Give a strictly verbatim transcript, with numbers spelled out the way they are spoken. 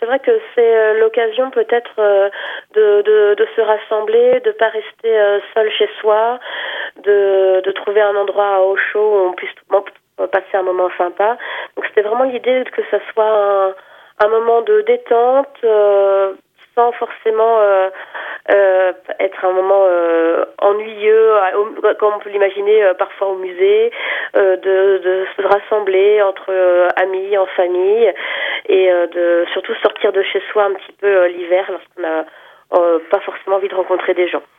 vrai que c'est euh, l'occasion peut-être euh, de, de, de se rassembler, de pas rester euh, seul chez soi, de, de trouver un endroit au chaud où on puisse bon, passer un moment sympa. Donc c'était vraiment l'idée que ça soit un, un moment de détente, euh, sans forcément euh, euh, être un moment euh, ennuyeux, euh, comme on peut l'imaginer euh, parfois au musée, euh, de, de se rassembler entre euh, amis, en famille, et euh, de surtout sortir de chez soi un petit peu euh, l'hiver lorsqu'on n'a euh, pas forcément envie de rencontrer des gens.